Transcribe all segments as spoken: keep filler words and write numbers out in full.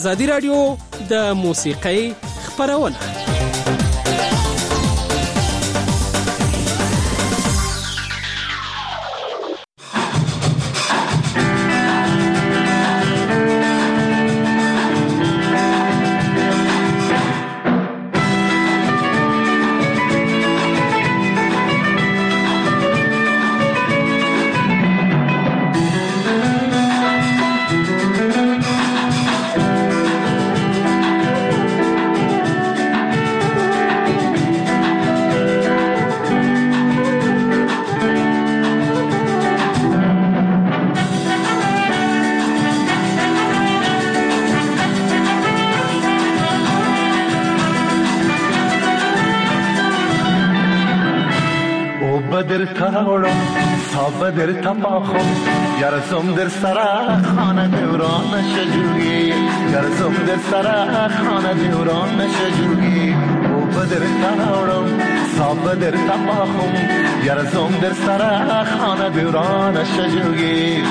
ازادي رادیو د موسیقۍ خبرونه. بدر تاورم صاب در تپاخم یارسم در سرا خانه دوران شجوی یارسم در سرا خانه دوران شجوی او بدر تاورم صاب در تپاخم یارسم در سرا خانه دوران شجوی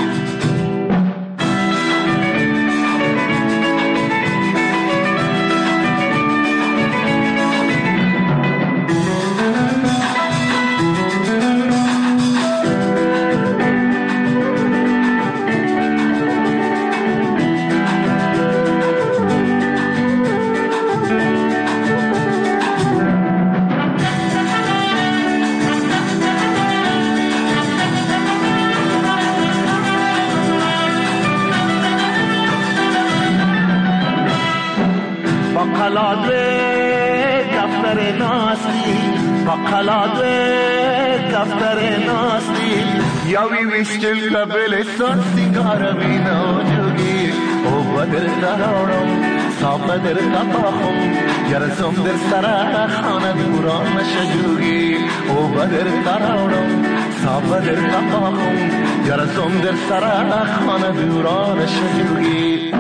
دفتر ناستی بقلاده دفتر ناستی یاوی ویشتل لبلستان سیگار مینا جوگی او بدر دارم صاحب در تپاخم یارسم در سرا خانه دوران شجوگی او بدر دارم صاحب در تپاخم یارسم در سرا خانه دوران شجوگی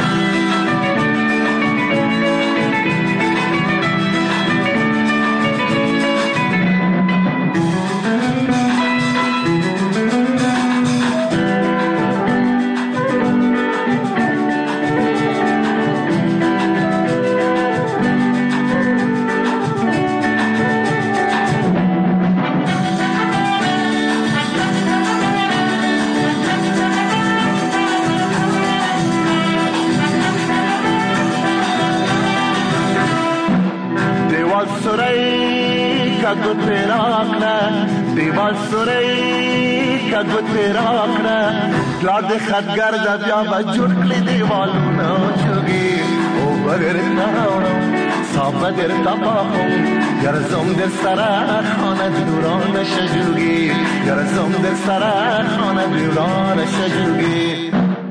کدو تیرا کنه دیوال سوری کدو تیرا کنه لاد خدگرد بیا بجور کلی دیوالونا چوگی او بدر نراونم صاحب در تپاخم یارسم در سرا خانه دوران شجوگی یارسم در سرا خانه دوران شجوگی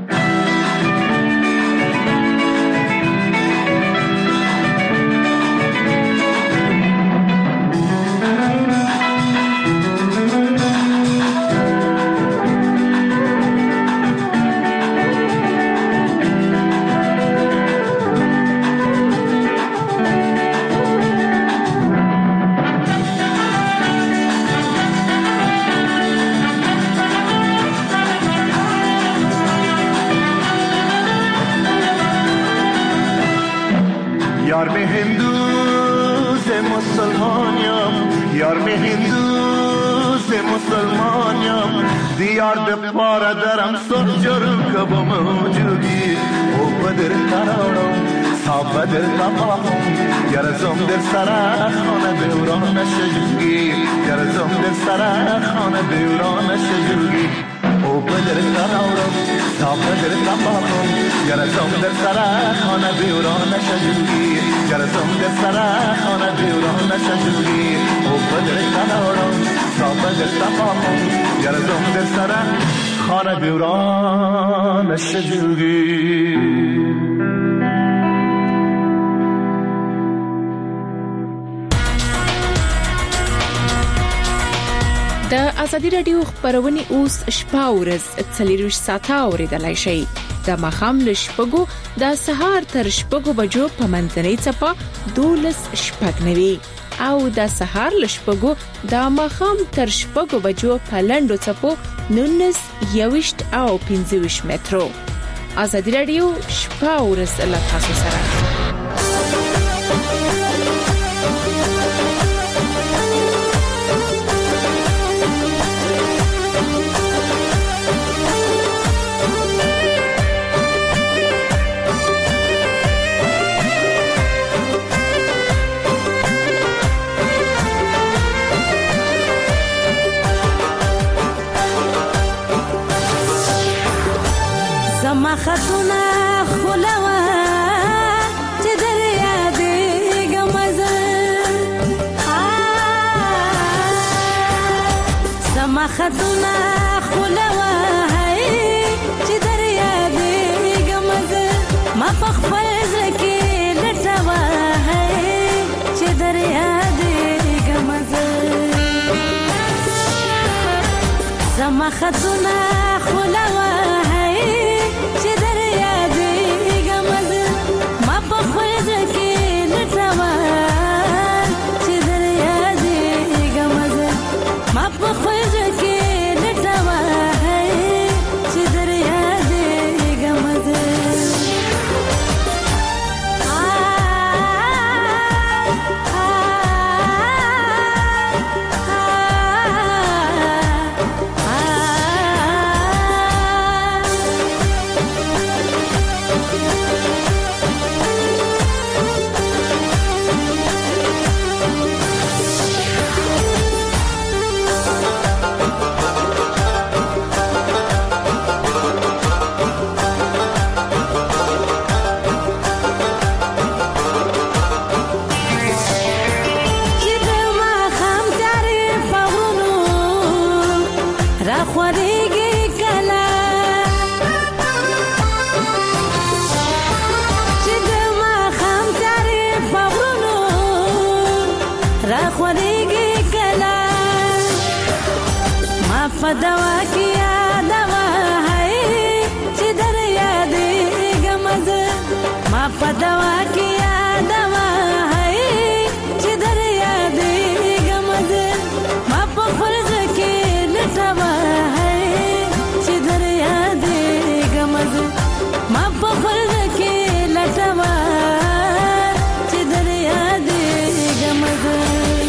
یار میں ہندو سے مسلمانیم یار میں ہندو سے مسلمانیم دیار دے پارا درم سر جرم کب موجودی او بدر تراورم صاحب بدر تپاخم یارسم در سرا خانه دوران شجوگی یارسم در سرا خانه دوران شجوگی او بدر تراورم صاحب بدر تپاخم یارسم در سرا خانه دوران شجوگی یارسم در سرا خانه دوران شجوگی او بدر تراورم صاحب بدر تپاخم یارسم در سرا خانه دوران شجوگی. د ازادي رادیو خبرونه اوس شپه ورځ څلور ساعته اوریدلای شئ د مخام له شپږو د سهار تر شپږو بجو په منځنۍ چپه دولس شپږنوي او د سهار له شپږو د مخام تر شپږو بجو په لنډو چپو نونس یوشت او پنځه ویشت مترو ازادي رادیو شپه او ورځ له تاسو سره. خطونه خلوا چې دریا دې غمزه سما خطونه خلوا چې دریا دې غمزه ما په خپل ځکه لټوا چې دریا دې غمزه سما خطونه خلوا دوا کیا دوا ہے چې دریا دې غمزه ما په دوا کیا دوا ہے چې دریا دې غمزه ما په فرض کې لټوا ہے چې دریا دې غمزه ما په فرض کې لټوا چې دریا دې غمزه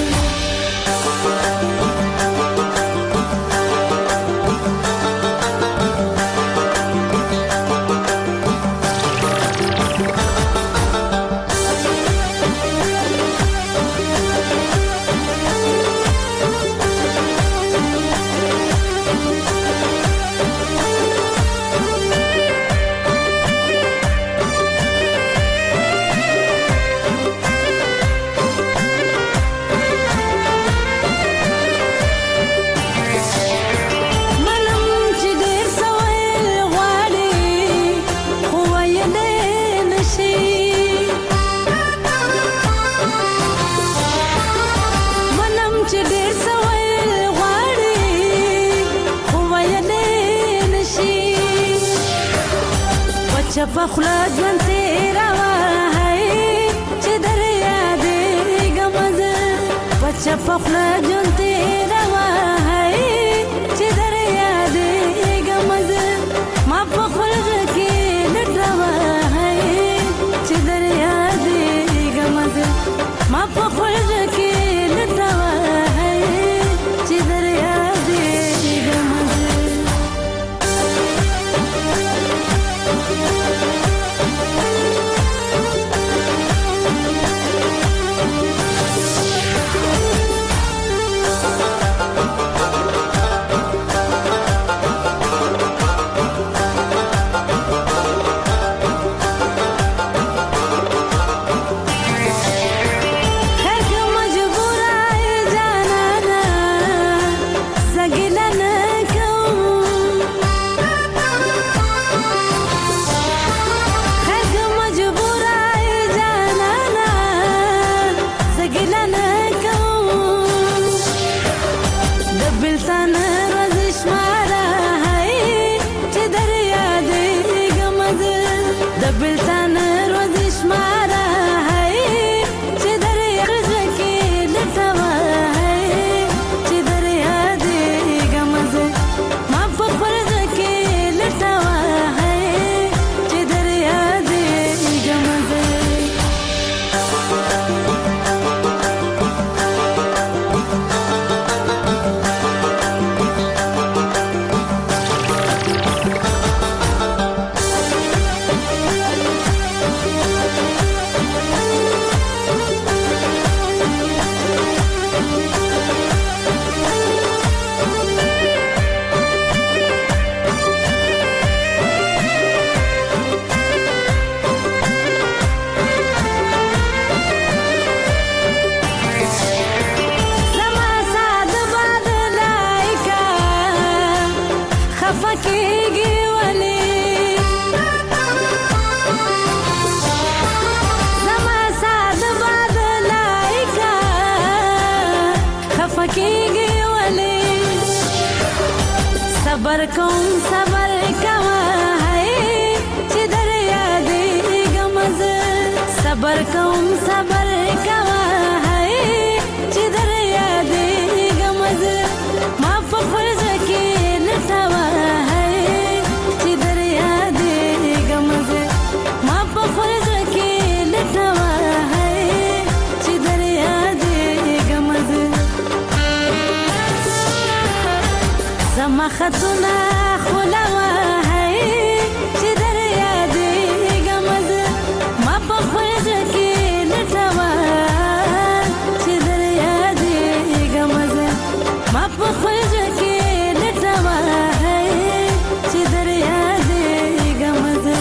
پخلا ژوند تیروا ہے چې دریا دې غمزه پچا پخلا ژوند تیروا ہے چې دریا دې غمزه ما په خلج کې لټوا ہے چې دریا دې غمزه ما په خلج کې لټوا ہے چې دریا دې غمزه صبر کوم صبر کوا ہے چې در یادېږم زه صبر کوم صبر کوا ہے چې در یادېږم زه ما په فرض کې لټوا ہے چې در یادېږم زه ما په فرض کې لټوا ہے چې در یادېږم زه زما خطونه خلوا ہے چې در یادېږم زه ما په فرض کې لټوا چې در یادېږم زه ما په فرض کې لټوا ہے چې در یادېږم زه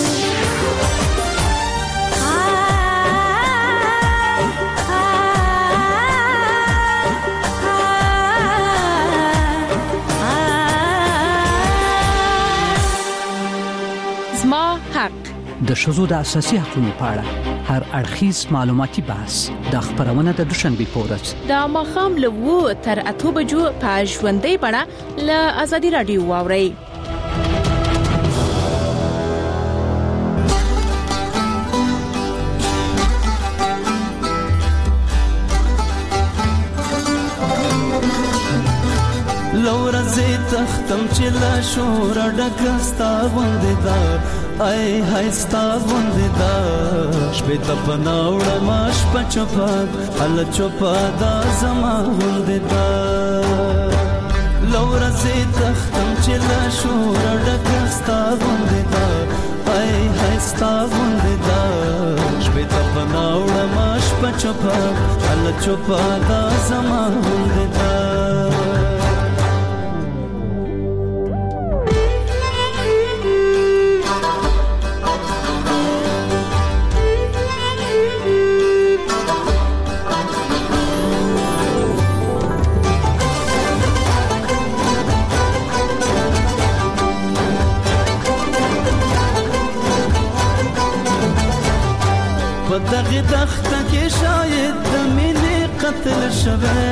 زما حق د ښځو د اساسي حقوقو په اړه هر اړخیز معلوماتي بحث د خبرونه د دوشنبه په ورځ د ماښام له وو تر اته بجو په ژوندۍ بڼه له ازادي رادیو واورئ. لورزی تختم چې لا شور ډکستا غوندې دا ای هستا غوندې دا شپې ته پناوړه ماش پچپا ال چوپا دا زما غوندې دا لورزی تختم چې لا شور ډکستا غوندې دا ای هستا غوندې دا شپې ته پناوړه ماش پچپا ال چوپا دا زما غوندې دا دغه دخته کې شاید د مینې قتل شوه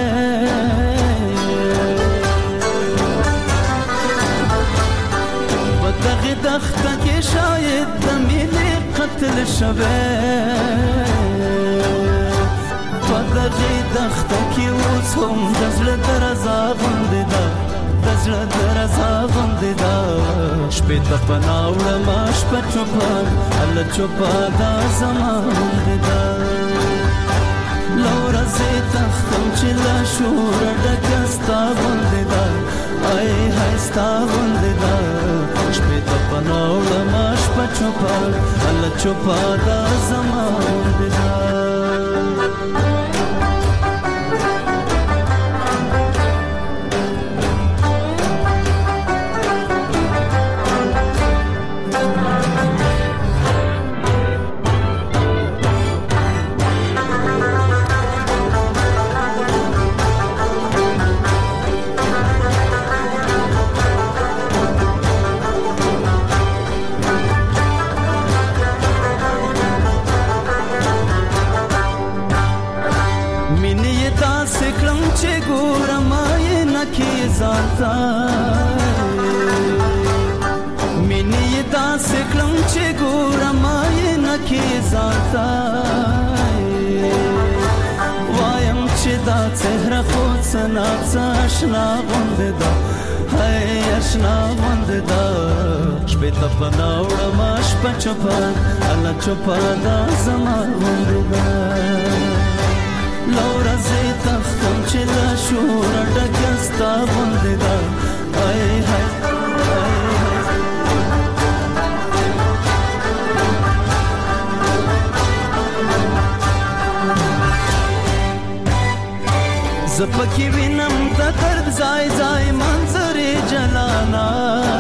په دغه دخته کې شاید د مینې قتل شوه په دغه دخته کې اوس هم د زړه درزا غوندې ده د زړه درزا غوندې ده شپې ته پناوړه ما شپه چوپه هله چوپه دا زما غوندې ده لورزې تختم چې له شوره ډکه ستا غوندې ده ای های ستا غوندې ده شپې ته پناوړه ما شپه چوپه هله چوپه دا زما غوندې ده مینې داسې کړم چې ګورم یې نکې ځانته وایم چې دا څهره خو څه ناڅه اشنا غوندې ده هی اشنا غوندې ده شپې ته پناوړم شپه چوپه هله چوپه دا زما غوندې ده لورزې تختم چې له شوره ډکه ستا غوندې ده ای های زپکی وینم د درد ځای ځای منظرې جلانا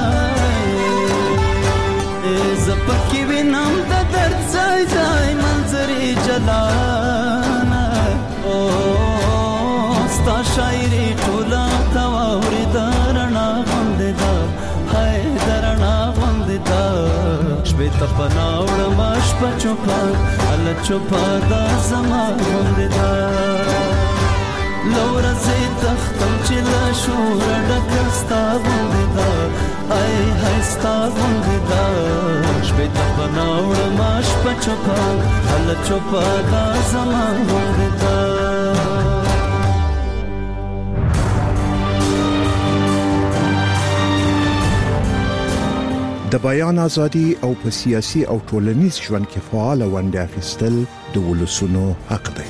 زپکی وینم د درد ځای ځای منظرې جلانا او ستا شاعري ټوله تواوري درنا غوندې ده هی درنا غوندې ده شپې ته پناوړم شپه چوپه هله چوپه دا زما غوندې ده لورزې تختم چې له شوره ډکه ستا غوندې ده ای هستا غونددا شپې ته پناوړم شپه چوپه هله چوپه دا زما غونددا. د بیان ازادي او په سیاسي او ټولنیز ژوند کې فعال ونډه اخیستل د ولسونو حق دی.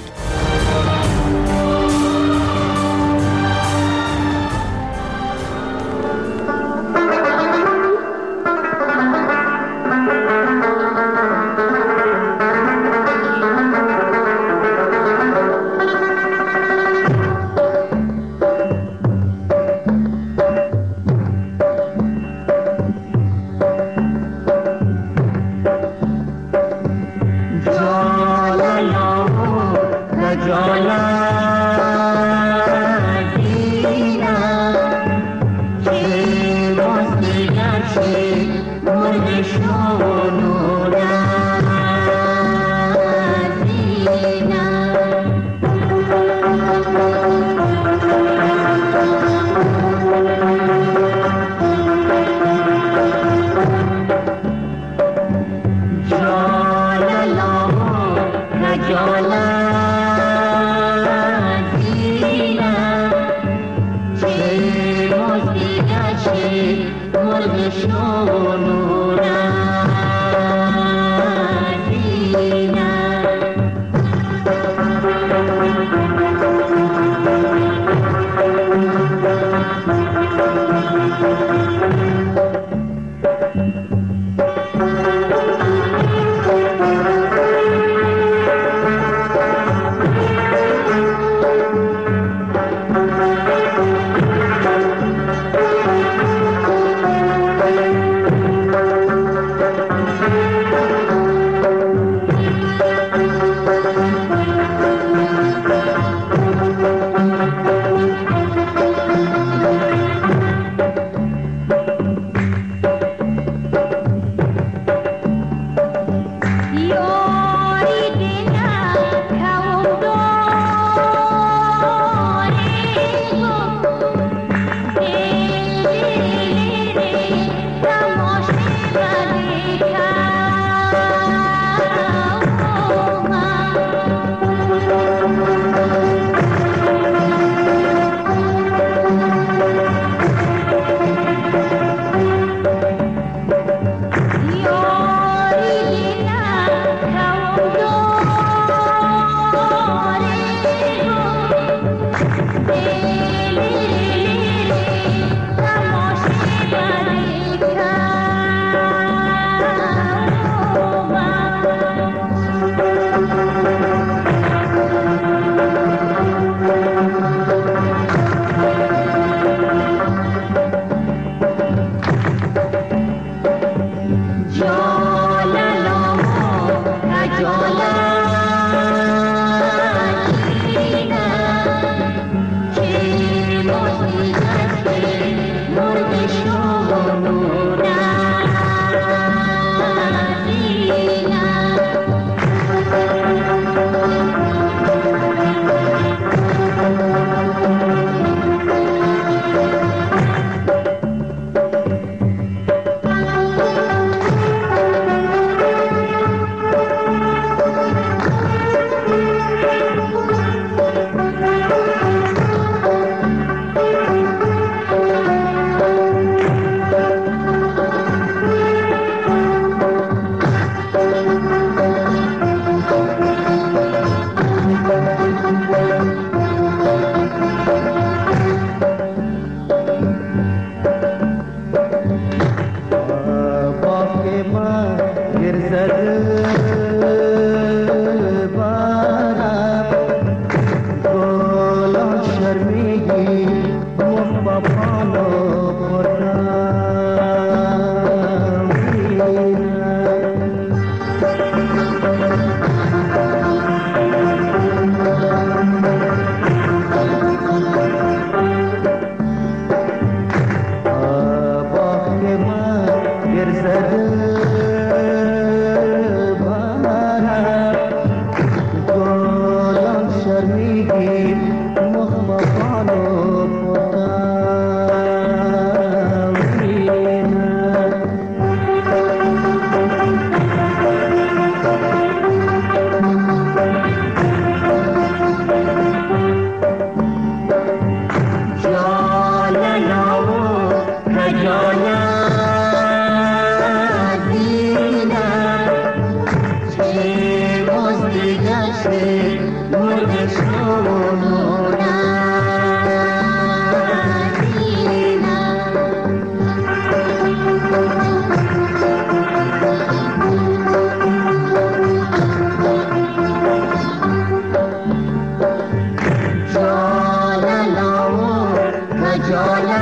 جالا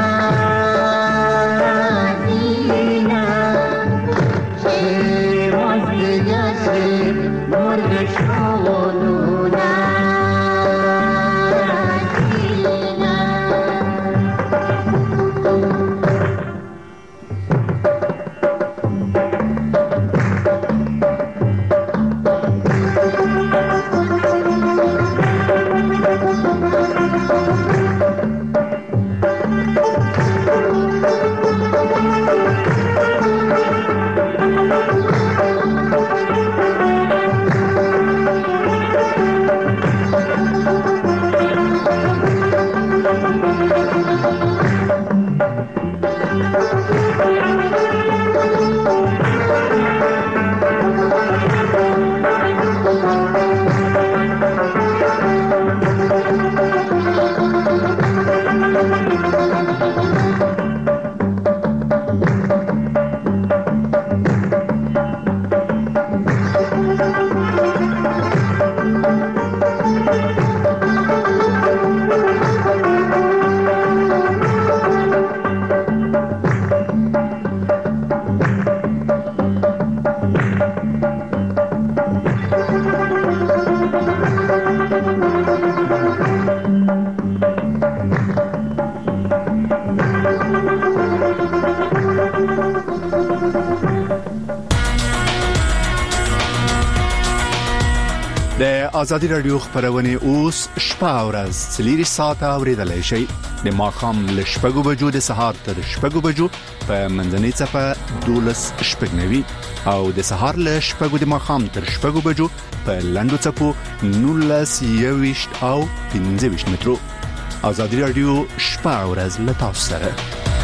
دینا چه مزدگسی مرد شالونا دینا د ازادي رادیو خبرونه اوس شپه او ورځ څلور ساعته اوریدلای شئ د ماښام ل شپږو بجو د سهار تر شپږو بجو په منځنۍ صفه دولس شپږنوي او د سهار ل شپږو د ماښام تر شپږو بجو په لندو صفو نولس یويشت او پنځه ویشت مترو. ازادي رادیو شپه او ورځ ل تاسو سره.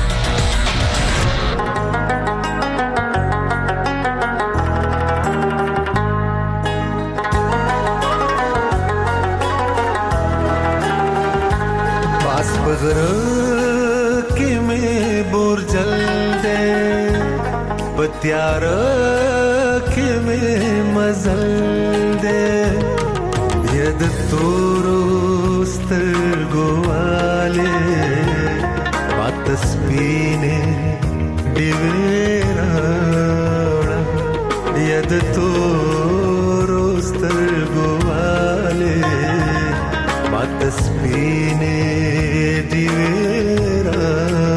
प्यार के में मजल दे यद तोरोस्त गोवाले बातस पीने दिवेरा यद तोरोस्त गोवाले बातस पीने दिवेरा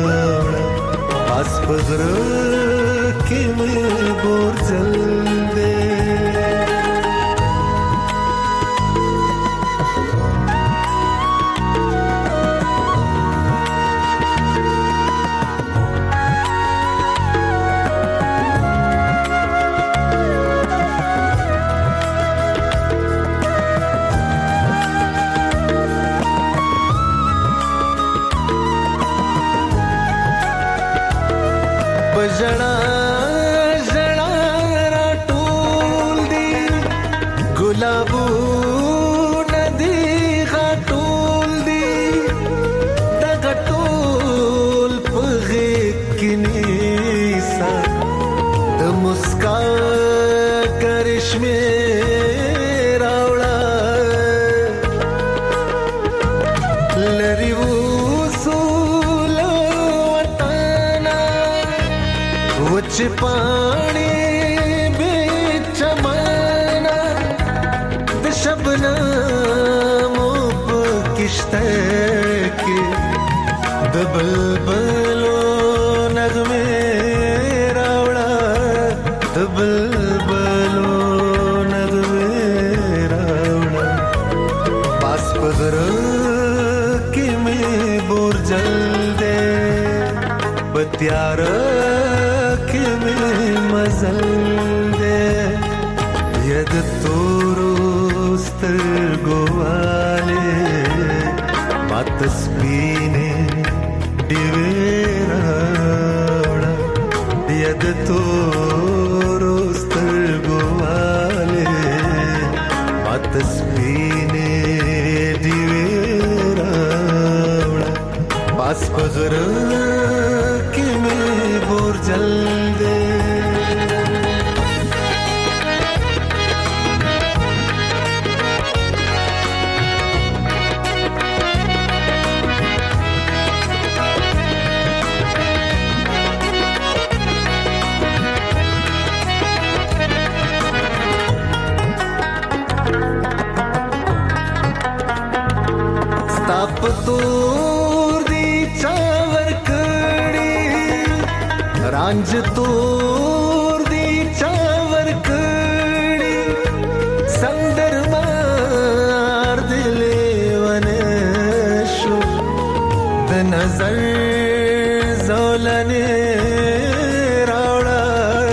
आसपगर के में बोर जल दे बजना गुलाबू नदी घाटूल दी दगटूल पगे किनीसा द मुस्का करिश्मे रावड़ा लरिवू सूलो वटाना वच पानी शबनमों पे किश्ते के दबलबलो नगमे रावड़ा दबलबलो नगमे रावड़ा पास पगर के में बोर जल दे बत्यार के में मजल दे यद तोरो गोवाले बातस पीने दिवेरा यद तोरोस्तर गोवाले बातस पीने दिवेरा पास पगर के में बोर जल दे تور دی چاور کړي رانج تور دی چاور کړي سندر مار دلې ونه شو د نظر زولنه راوړه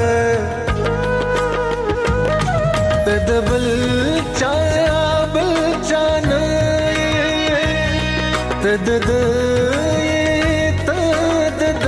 د بل چا بل چا نه تد د تد د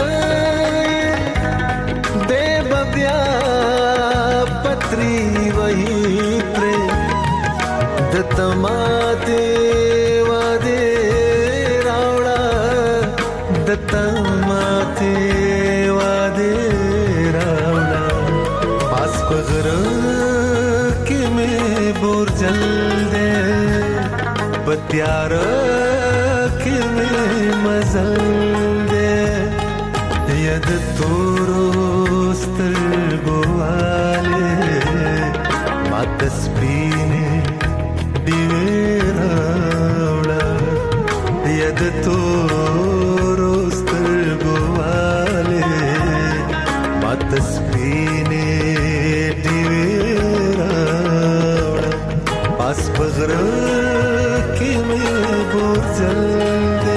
دیو بیا پتری وہی پر د تماته واده راوړه د تماته واده راوړه پاس پغر کې مې بور جل دے بتیار کې مې مزل دے ید تورو سترګواله مات سپینه دیوه راوړه ید تورو سترګواله مات سپینه دیوه راوړه پاس پغره کې مې بوزل دے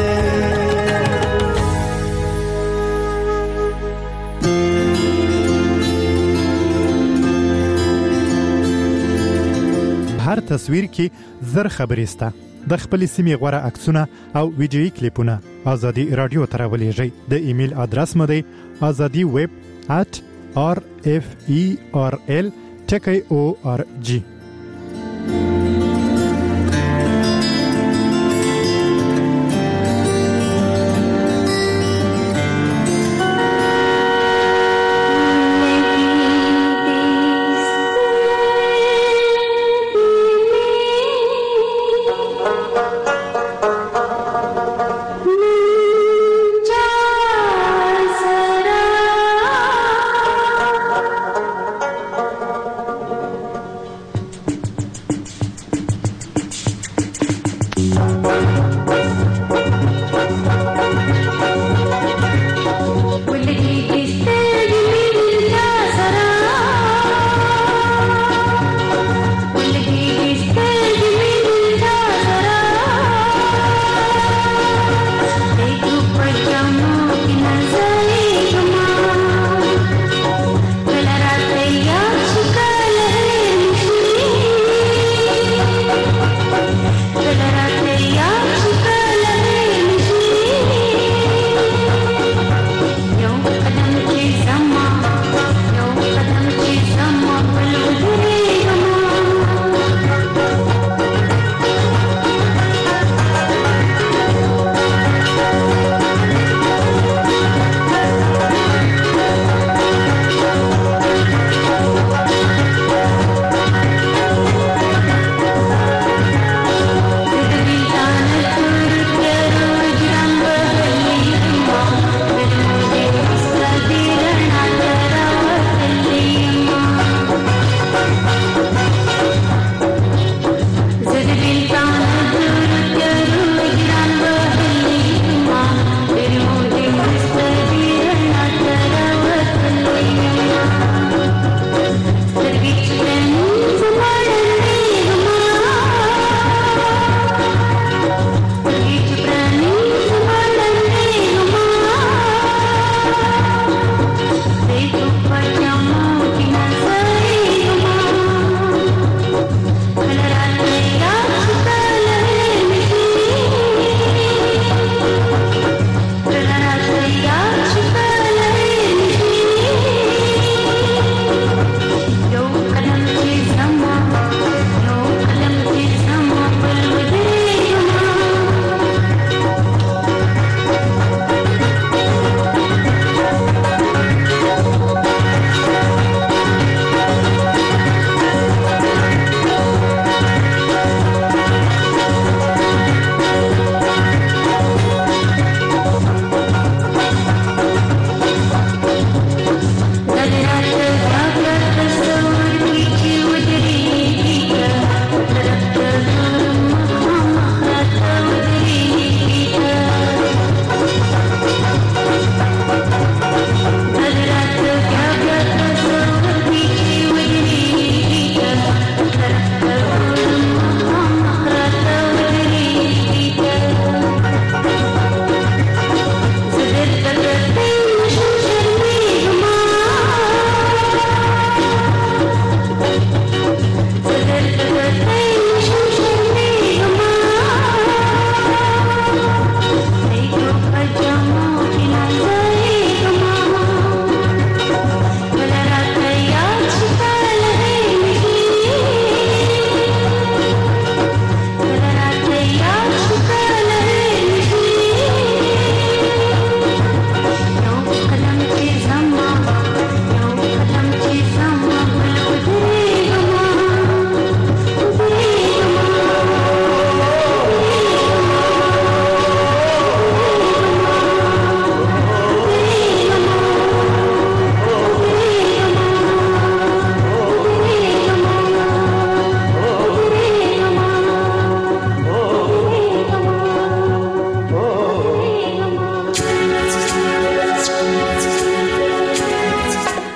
هر تصویر کې زر خبرې سته د خپل سیمې غوړه عکسونه او ویډیويي کلیپونه ازادي رادیو ته راولېږئ د ایمیل ادرس مو دی azadi web at r f e r l ټکی او ار جی.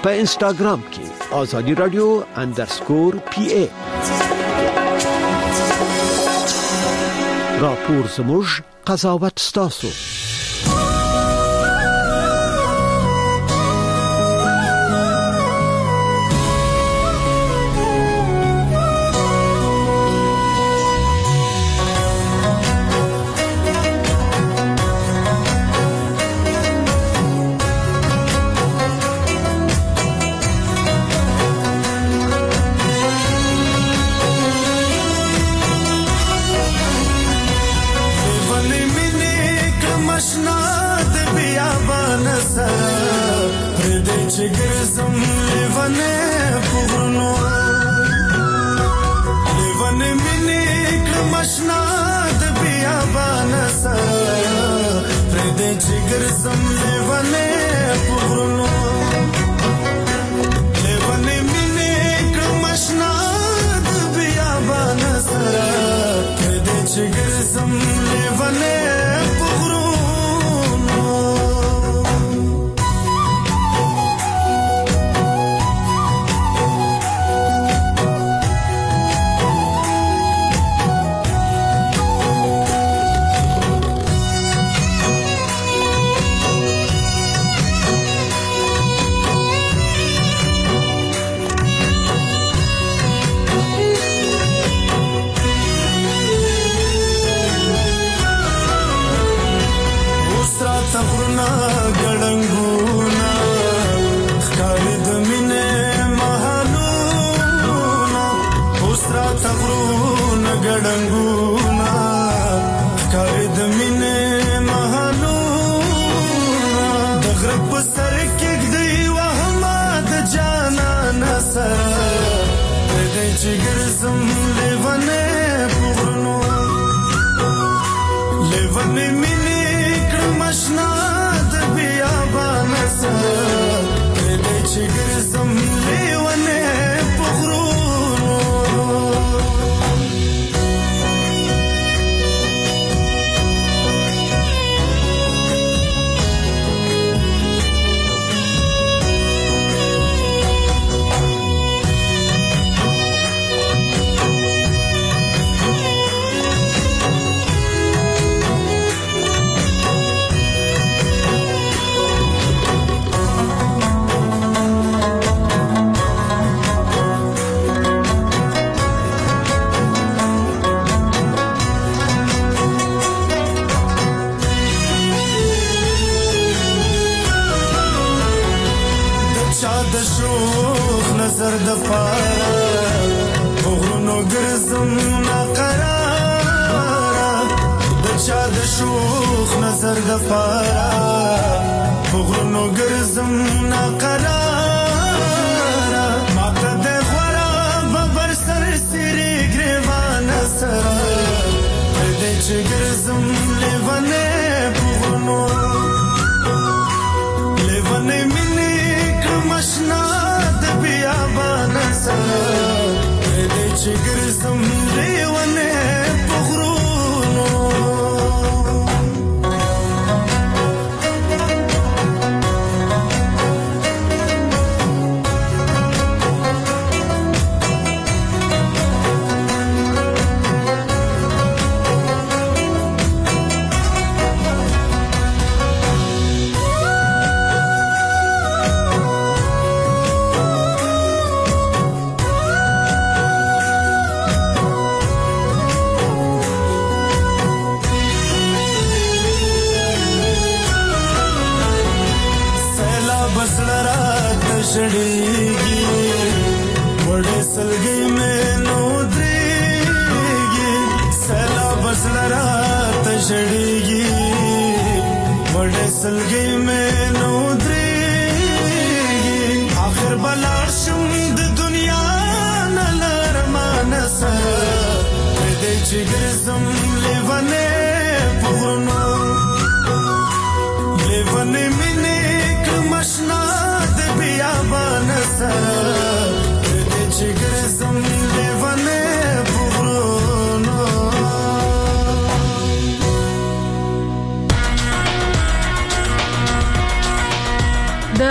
په انستګرام کې آزادی رادیو انډرسکور پی ای. راپور زموږ قضاوت ستاسو.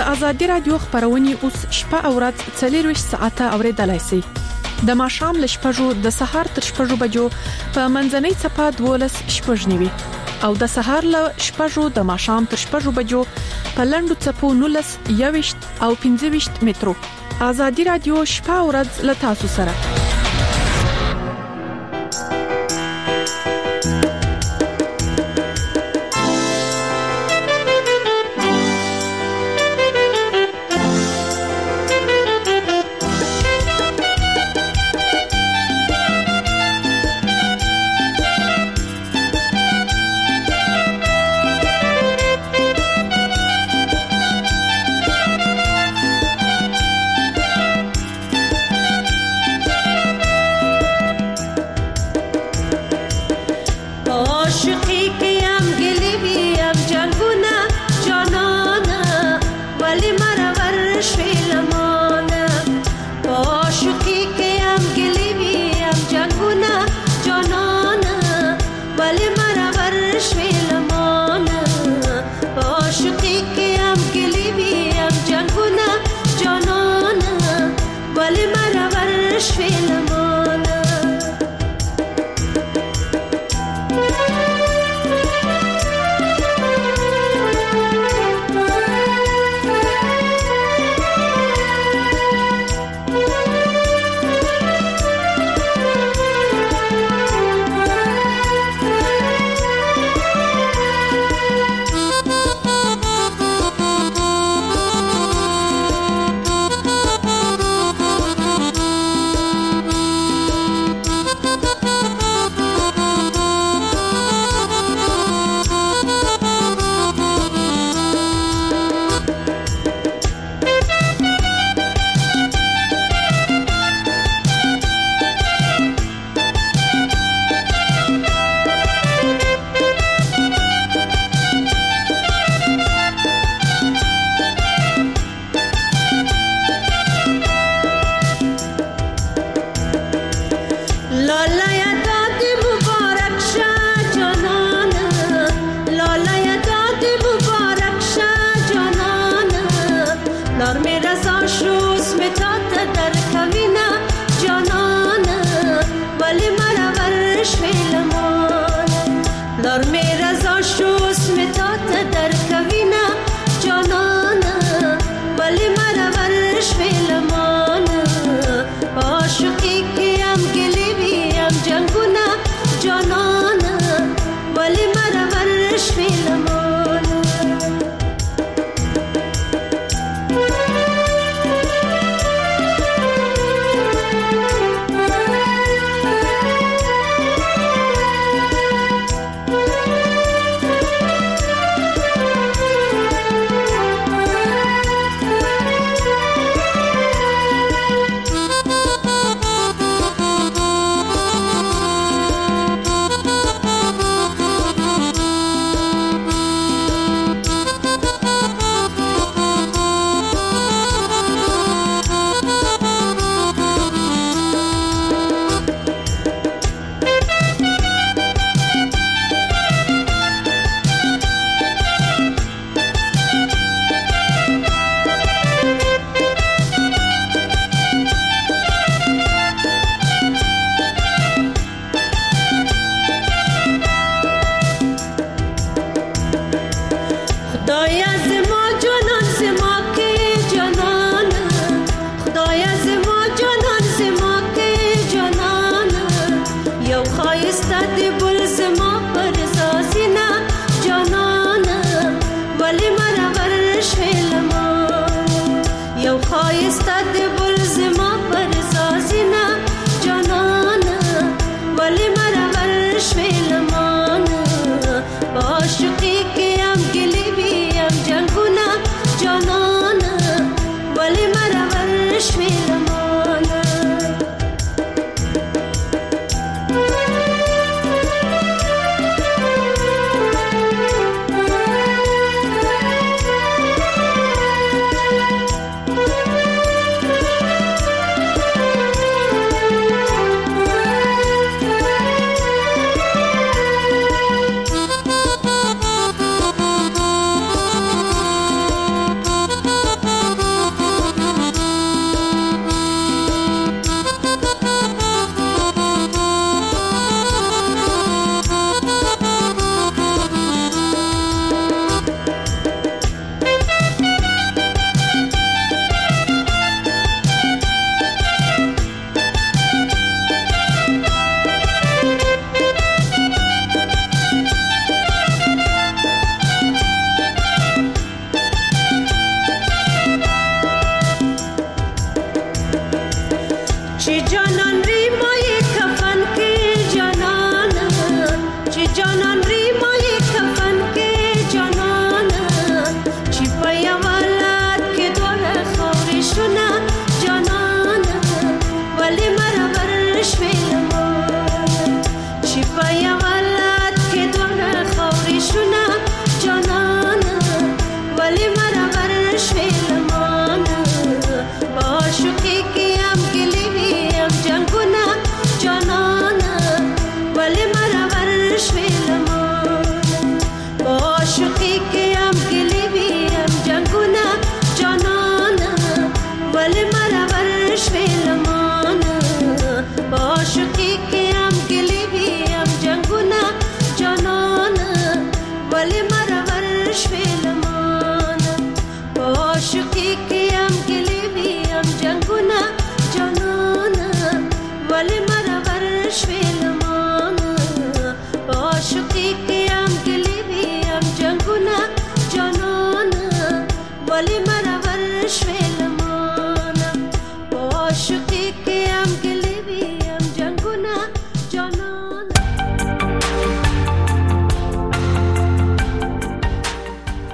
ازادي رادیو خبرونه اوس شپه او ورځ څلور ساعته اوریدلای شئ. د ماښام ل شپږو د سهار تر شپږو بجو په منځنۍ چپه دولس شپږ نیوي او د سهار ل شپږو د ماښام تر شپږو بجو په لندو چپو نولس یويشت او پنځه ویشت مترو. ازادي رادیو شپه او ورځ ل تاسو سره.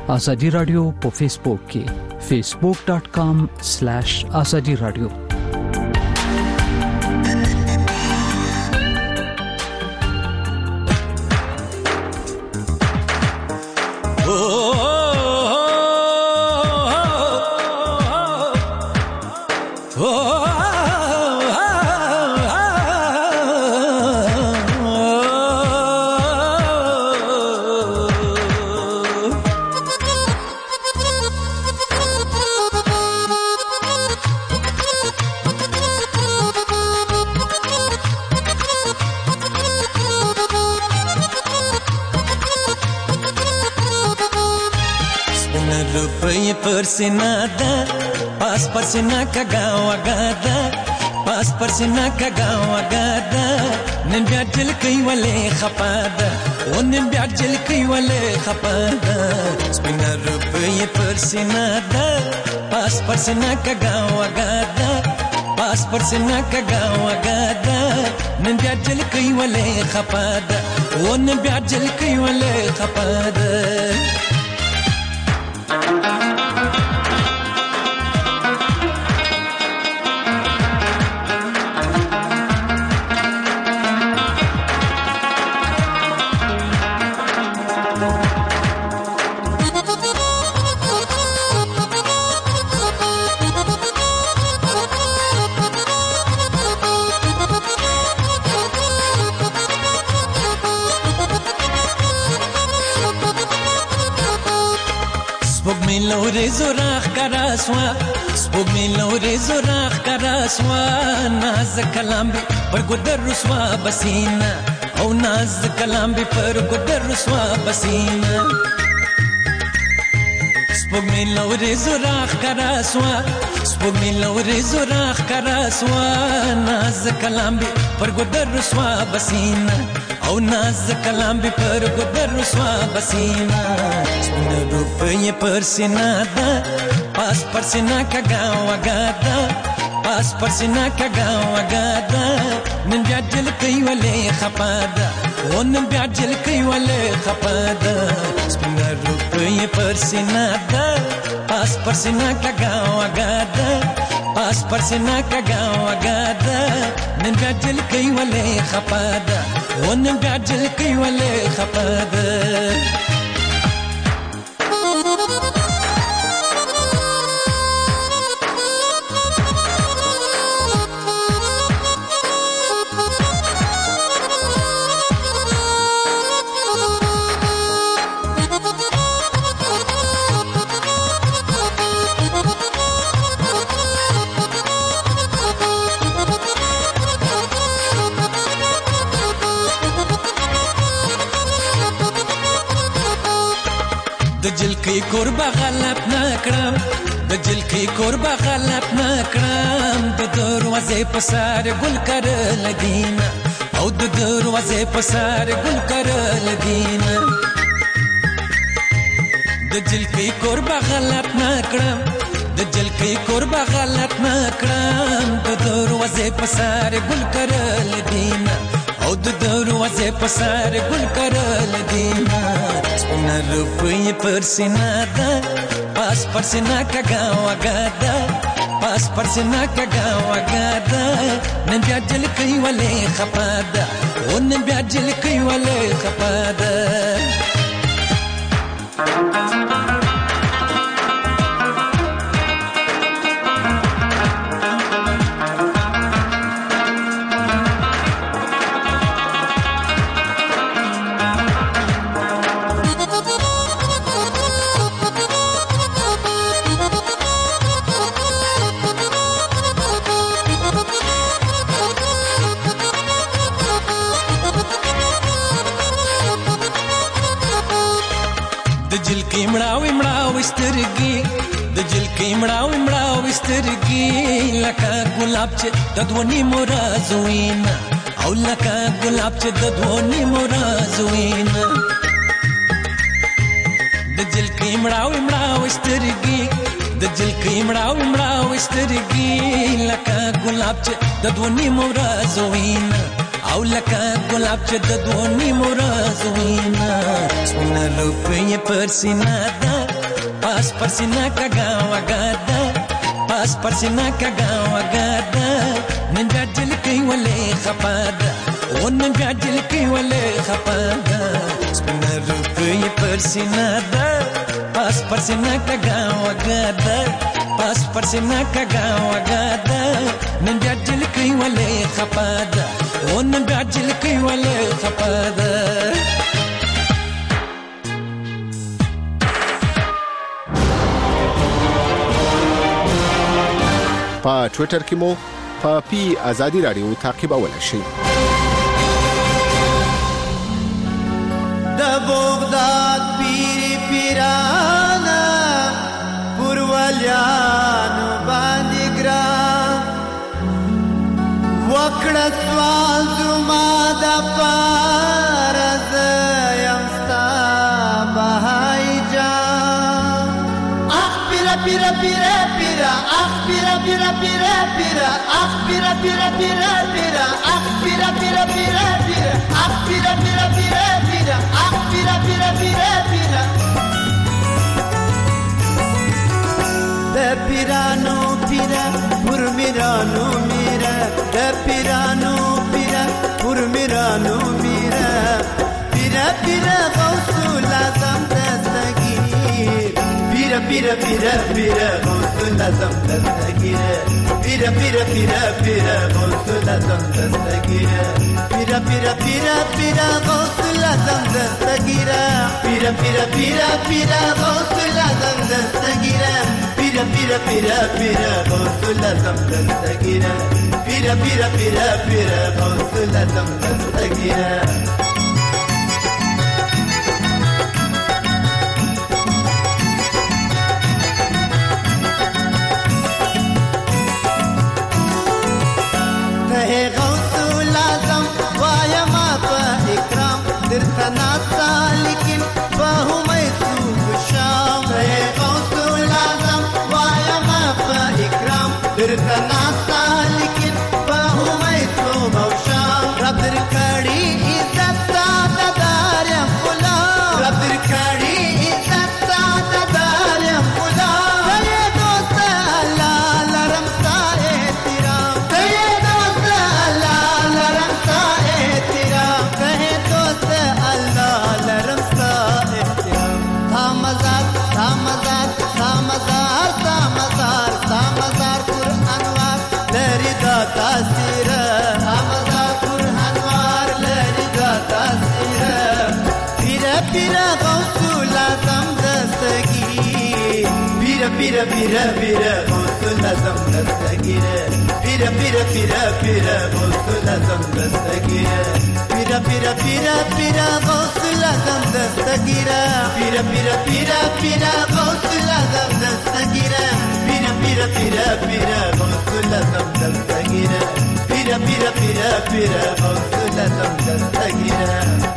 ازادي رادیو په فیسبوک کې facebook dot com slash azadi radio परसिना दा पास परसिना का गाँव गादा पास परसिना का गाँव गादा निन ब्याज जल कई वाले खपादा वो निन ब्याज जल कई वाले खपादा स्पिना रुपये परसिना दा पास परसिना का गाँव गादा पास परसिना का गाँव गादा निन ब्याज जल कई वाले खपादा वो निन ब्याज जल कई वाले खपादा لوري زراخ کراسوا سپوږ می لوري زراخ کراسوا ناز کلام به پر ګدر رسوا بسینا او ناز کلام به پر ګدر رسوا بسینا سپوږ می لوري زراخ کراسوا سپوږ می لوري زراخ کراسوا ناز کلام به پر ګدر رسوا بسینا او ناز کلام به پر ګدر رسوا بسینا سپوږ روپये परसिना दा पास परसिना का गाँव गादा पास परसिना का गाँव गादा निन ब्याज जल कई वाले खपादा वो निन ब्याज जल कई वाले खपादा स्पिना रुपये परसिना दा पास परसिना का गाँव गादा पास परसिना का गाँव गादा निन ब्याज जल कई वाले खपादा वो निन ब्याज जल कई वाले खपादा की कुर्बा गलत न करम د جل کی قربا غلط न کرم د دروازه په سر ګل کر لګینا او د دروازه په سر ګل کر لګینا د جل کی قربا غلط न کرم د جل کی قربا غلط न کرم د دروازه په سر ګل کر لګینا او د دروازه په سر ګل کر لګینا سپنا روپي परसिना दा पास परसिना का गाँव गादा पास परसिना का गाँव गादा नन ब्याज जल कई वाले खपादा ओ नन ब्याज जल कई वाले खपादा مړاوي مړاوي سترګي د جلکې مړاوي مړاوي سترګي لکه ګلاب چې د دونی مرازوینا او لکه ګلاب چې د دونی مرازوینا د جلکې مړاوي مړاوي سترګي د جلکې مړاوي مړاوي سترګي لکه ګلاب چې د دونی مرازوینا او لکه ګلاب چې د دونی مرازوینا سپنا روپي परसिना दा पास परसिना का गावा गादा पास परसिना का गावा गादा नंजा दिल की वले खपादा वो नंजा दिल की वले खपादा स्पिना रुक ये परसिना दा पास परसिना का गावा गादा पास परसिना का गावा गादा नंजा दिल की वले खपादा वो नंजा दिल की वले खपादा په ټوئیټر کې مو په پی ازادي رادیو تعقیبولای شئ. د بغداد پیر پیرانا پروالیانو باندې ګران وکړه سوال زما د پاره زیم ستا بهای جان اخ پیرا پیرا پیرا پیرا اخ پیرا پیرا پیرا پیرا اخ پیرا پیرا پیرا پیرا اخ پیرا پیرا پیرا پیرا اخ پیرا پیرا پیرا پیرا اخ پیرا پیرا پیرا پیرا د پیرانو پیرا پر میرانو میرا د پیرانو پیرا پر میرانو میرا پیرا پیرا غوث اعظم دستگیر پیرا پیرا پیرا پیرا غوث اعظم دستگیر پیرا پیرا پیرا پیرا غوث اعظم دستگیر پیرا پیرا پیرا پیرا غوث اعظم دستگیر پیرا پیرا پیرا پیرا غوث اعظم دستگیر پیرا پیرا پیرا پیرا غوث اعظم دستگیر پیرا پیرا پیرا پیرا غوث اعظم دستگیر درتناسا لیکن باہو میں سوگ شام ہے غوث العظم وایا ما پا اکرام درتناسا لیکن باہو میں سوگ شام رب در کھڑی عزت سادہ داریم غلام رب در کھڑی عزت سادہ داریم غلام تیے دوست اللہ لرم سا احترام تیے دوست اللہ لرم سا احترام تیے دوست اللہ لرم سا احترام سامزار سامزار سامزار سامزار سامزار پر انوار لری دا تاثیر سامزار پر انوار لری دا تاثیر پیرا پیرا غوث اعظم دستگیر پیرا پیرا پیرا پیرا غوث اعظم دستگیر پیرا پیرا پیرا پیرا غوث اعظم دستگیر پیرا پیرا پیرا پیرا غوث اعظم دستگیر پیرا پیرا پیرا پیرا غوث اعظم دستگیر پیرا پیرا پیرا پیرا غوث اعظم دستگیر پیرا پیرا پیرا پیرا غوث اعظم دستگیر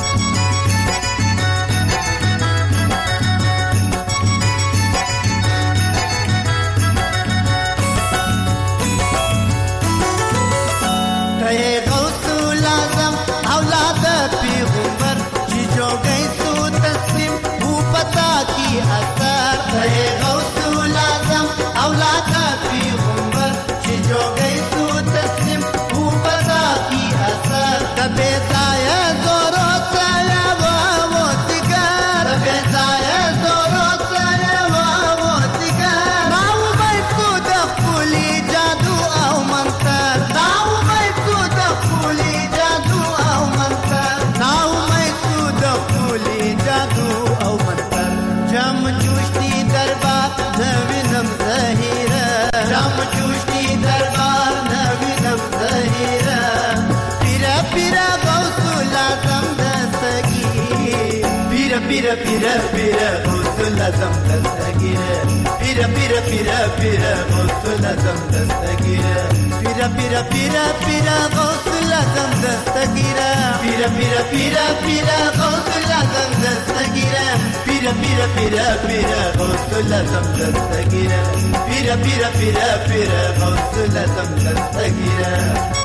Pira pira pira غوث اعظم دستگیر pira pira pira pira غوث اعظم دستگیر pira pira pira pira غوث اعظم دستگیر pira pira pira pira غوث اعظم دستگیر pira pira pira pira غوث اعظم دستگیر pira pira pira pira غوث اعظم دستگیر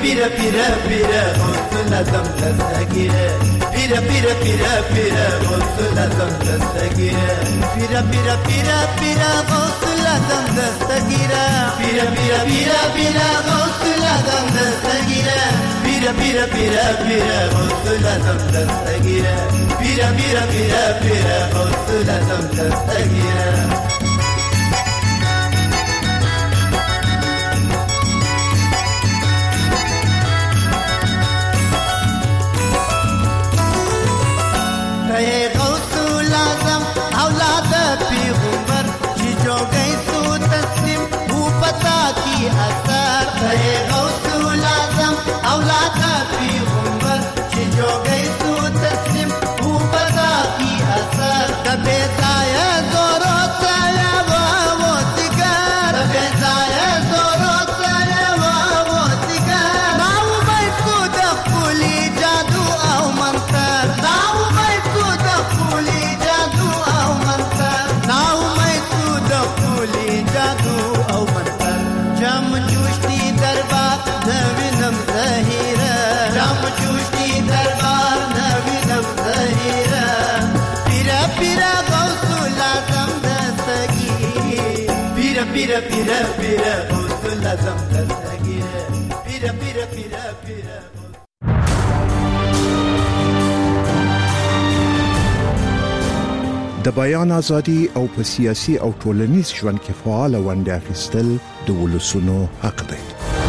pira pira pira غوثنا دم دستگیره pira pira pira pira غوثنا دم دستگیره pira pira pira pira غوثنا دم دستگیره pira pira pira pira غوثنا دم دستگیره pira pira pira pira غوثنا دم دستگیره pira pira pira pira غوثنا دم دستگیره pira pira pira غوثنا دم دستگیره pira pira pira pira د بیان ازادي او په سیاسي او ټولنیز ژوند کې فعال ونډه اخیستل د ولسونو حق دی.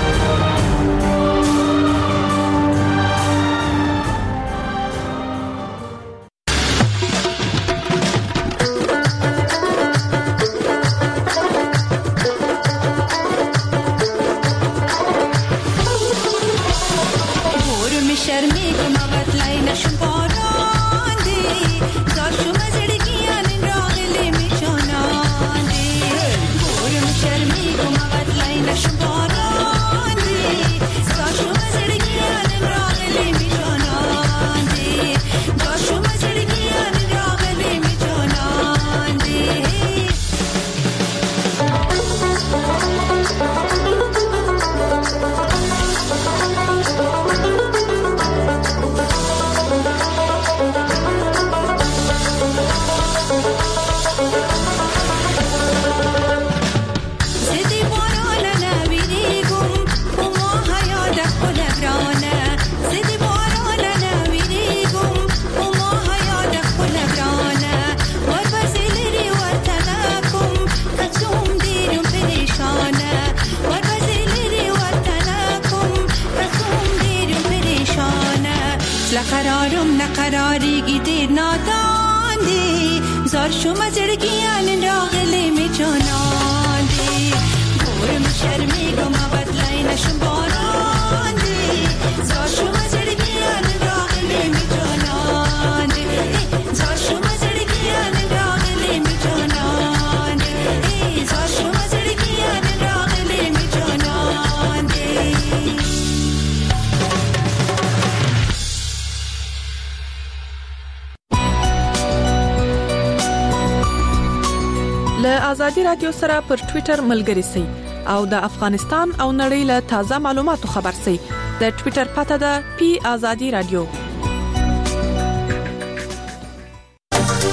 لقرارم نقراری گیدیر ناداندی زار شما زرگیان راغلی می جاناندی گورم شرمی گم آباد لاینشم باراندی زار شما زرگیان راغلی می جاناندی زار شما زرگیان راغلی می جاناندی زار شما زرگیان راغلی می جاناندی. له آزادي رادیو سره پر ټوئیټر ملګری سئ او د افغانستان او نړۍ له تازه معلوماتو خبر سئ. د ټوئیټر پته ده پی آزادي رادیو.